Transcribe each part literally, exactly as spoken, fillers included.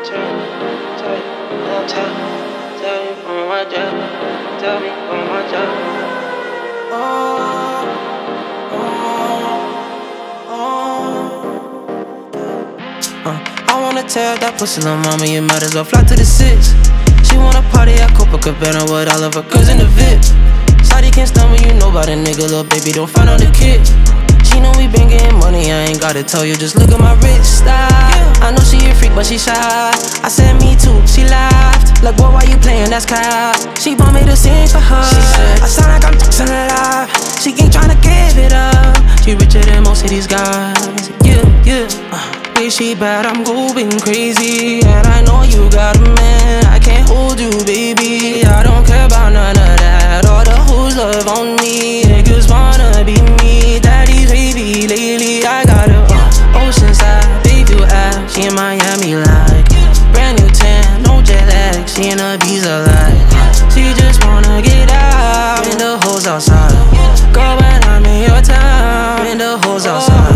Uh, I wanna tell that pussy little mama, you might as well fly to the six. She wanna party at Copacabana with all of her girls in the V I P. Shawty can't stumble, you know about a nigga, little baby, don't find on the kid. She know we been getting money, I ain't gotta tell you, just look at my wrist style. I know she a freak, but she shy. I said me too, she laughed. Like, boy, why you playing, that's cap. She want me to sing for her. She said, I sound like I'm texting alive. She ain't tryna give it up. She richer than most of these guys. Yeah, yeah. Uh. She bad, I'm going crazy. And I know you got a man, I can't hold you, baby. I don't care about none of that. All the hoes love on me. Niggas wanna be me. Daddy's baby, lately I got her uh, Oceanside, baby, app. She in Miami like brand new tan, no jet lag. She in Ibiza like she just wanna get out. When the hoes outside, girl, when I'm in your town. When the hoes outside.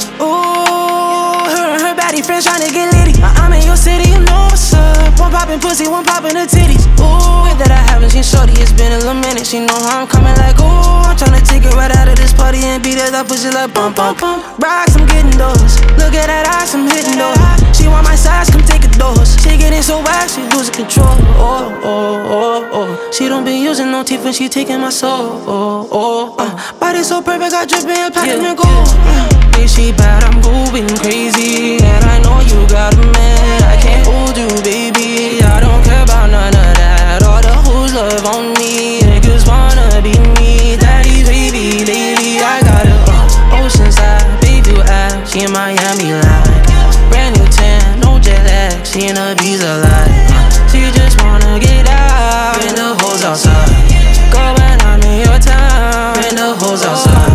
Friends tryna get litty. I'm in your city, you know what's up. One poppin' pussy, one poppin' the titties. Ooh, that I haven't seen shorty, it's been a little minute. She know how I'm coming like, ooh, I'm tryna take it right out of this party and beat it up, push it like bump, bump, bump. Rocks, I'm getting those. Look at that ass, I'm hitting those. She want my size, come take a dose. She getting so wild, she losing control. Oh, oh, oh, oh. She don't be using no teeth when she taking my soul. Oh, oh, uh. Body so perfect, I drippin' platinum and gold. Uh. She bad, I'm going crazy. And I know you got a man, I can't hold you, baby. I don't care about none of that. All the hoes love on me. Niggas wanna be me. Daddy's baby, lately I got her uh, Oceanside, baby, app. She in Miami like brand new tan, no jet lag. She in Ibiza like she just wanna get out. When the hoes outside, girl, when I'm in your town. When the hoes outside.